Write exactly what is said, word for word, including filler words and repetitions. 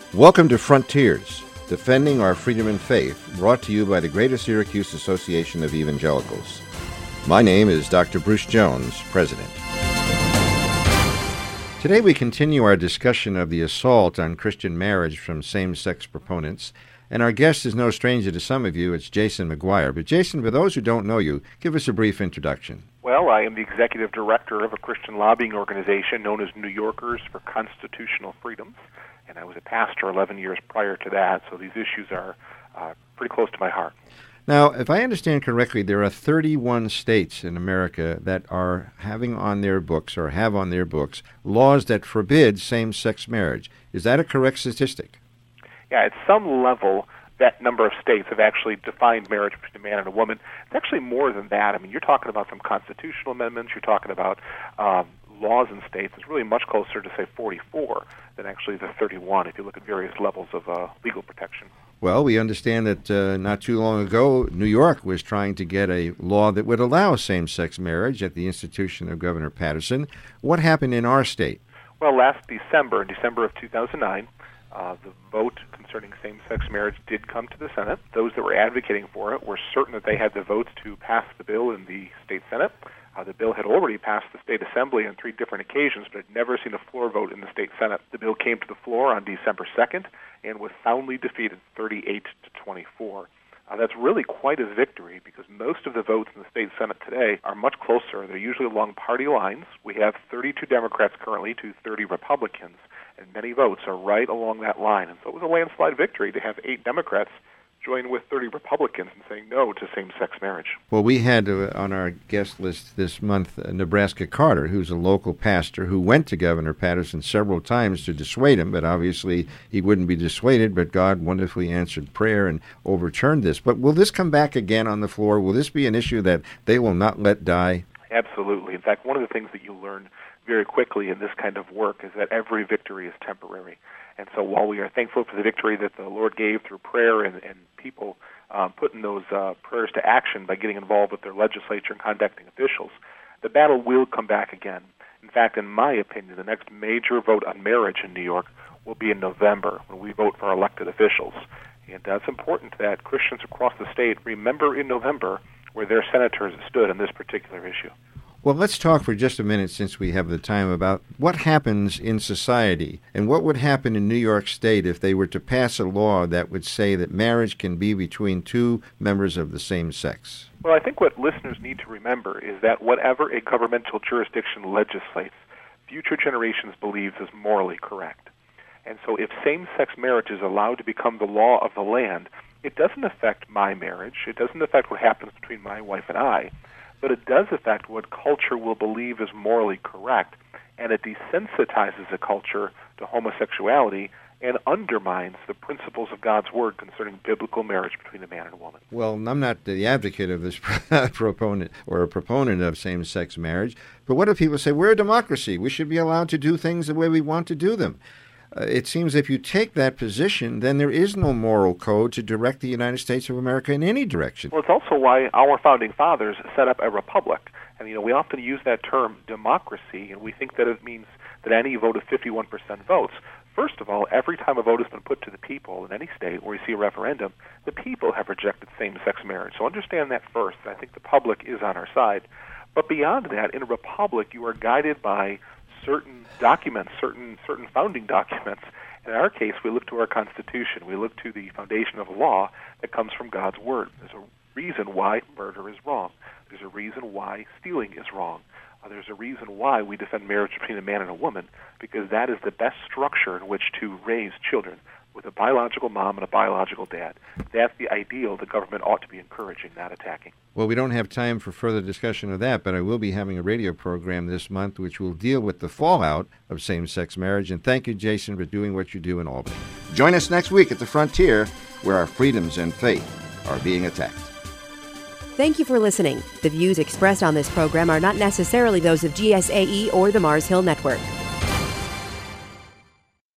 Welcome to Frontiers, Defending Our Freedom and Faith, brought to you by the Greater Syracuse Association of Evangelicals. My name is Doctor Bruce Jones, President. Today we continue our discussion of the assault on Christian marriage from same-sex proponents, and our guest is no stranger to some of you. It's Jason McGuire. But Jason, for those who don't know you, give us a brief introduction. Well, I am the executive director of a Christian lobbying organization known as New Yorkers for Constitutional Freedoms, and I was a pastor eleven years prior to that, so these issues are uh, pretty close to my heart. Now, if I understand correctly, there are thirty-one states in America that are having on their books or have on their books laws that forbid same-sex marriage. Is that a correct statistic? Yeah, at some level, that number of states have actually defined marriage between a man and a woman. It's actually more than that. I mean, you're talking about some constitutional amendments. You're talking about um, laws in states. It's really much closer to, say, forty-four than actually the thirty-one if you look at various levels of uh, legal protection. Well, we understand that uh, not too long ago, New York was trying to get a law that would allow same-sex marriage at the institution of Governor Patterson. What happened in our state? Well, last December, in December of two thousand nine, uh, the vote concerning same-sex marriage did come to the Senate. Those that were advocating for it were certain that they had the votes to pass the bill in the state Senate. Uh, the bill had already passed the state assembly on three different occasions, but had never seen a floor vote in the state Senate. The bill came to the floor on December second and was soundly defeated thirty-eight to twenty-four. Uh, that's really quite a victory because most of the votes in the state Senate today are much closer. They're usually along party lines. We have thirty-two Democrats currently to thirty Republicans, and many votes are right along that line. And so it was a landslide victory to have eight Democrats join with thirty Republicans in saying no to same-sex marriage. Well, we had uh, on our guest list this month uh, Nebraska Carter, who's a local pastor who went to Governor Patterson several times to dissuade him, but obviously he wouldn't be dissuaded, but God wonderfully answered prayer and overturned this. But will this come back again on the floor? Will this be an issue that they will not let die? Absolutely. In fact, one of the things that you learn very quickly in this kind of work is that every victory is temporary. And so while we are thankful for the victory that the Lord gave through prayer and, and people um, putting those uh, prayers to action by getting involved with their legislature and contacting officials, the battle will come back again. In fact, in my opinion, the next major vote on marriage in New York will be in November when we vote for elected officials. And uh, it's important that Christians across the state remember in November where their senators stood on this particular issue. Well, let's talk for just a minute, since we have the time, about what happens in society and what would happen in New York State if they were to pass a law that would say that marriage can be between two members of the same sex. Well, I think what listeners need to remember is that whatever a governmental jurisdiction legislates, future generations believe is morally correct. And so if same-sex marriage is allowed to become the law of the land, it doesn't affect my marriage. It doesn't affect what happens between my wife and I. But it does affect what culture will believe is morally correct, and it desensitizes a culture to homosexuality and undermines the principles of God's Word concerning biblical marriage between a man and a woman. Well, I'm not the advocate of this proponent or a proponent of same-sex marriage, but what if people say, we're a democracy, we should be allowed to do things the way we want to do them? Uh, it seems if you take that position, then there is no moral code to direct the United States of America in any direction. Well, it's also why our founding fathers set up a republic. And, you know, we often use that term democracy, and we think that it means that any vote of fifty-one percent votes. First of all, every time a vote has been put to the people in any state where you see a referendum, the people have rejected same-sex marriage. So understand that first. I think the public is on our side. But beyond that, in a republic, you are guided by certain documents, certain certain founding documents. In our case, we look to our Constitution. We look to the foundation of law that comes from God's Word. There's a reason why murder is wrong. There's a reason why stealing is wrong. Uh, there's a reason why we defend marriage between a man and a woman, because that is the best structure in which to raise children, with a biological mom and a biological dad. That's the ideal the government ought to be encouraging, not attacking. Well, we don't have time for further discussion of that, but I will be having a radio program this month which will deal with the fallout of same-sex marriage. And thank you, Jason, for doing what you do in Albany. Join us next week at the Frontier, where our freedoms and faith are being attacked. Thank you for listening. The views expressed on this program are not necessarily those of G S A E or the Mars Hill Network.